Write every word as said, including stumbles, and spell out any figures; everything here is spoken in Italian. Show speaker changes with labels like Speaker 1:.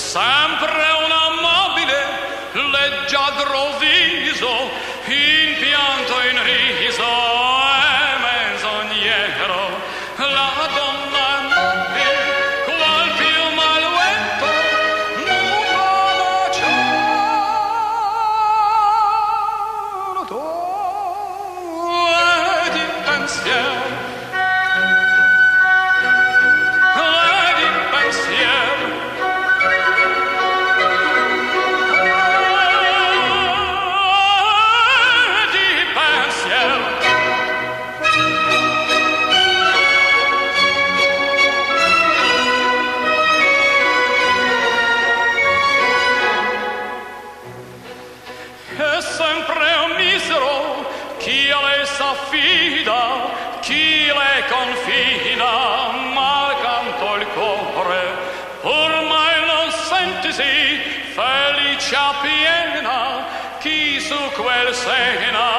Speaker 1: sempre un amabile, leggiadro viso, in pianto in riso e menzognero, la donna amabile, qual più maluetto, nuda da cielo tuo e di pensiero. Chi a lei s'affida, chi le confida, ma canto il cuore, ormai non sentisi, felicia piena, chi su quel sena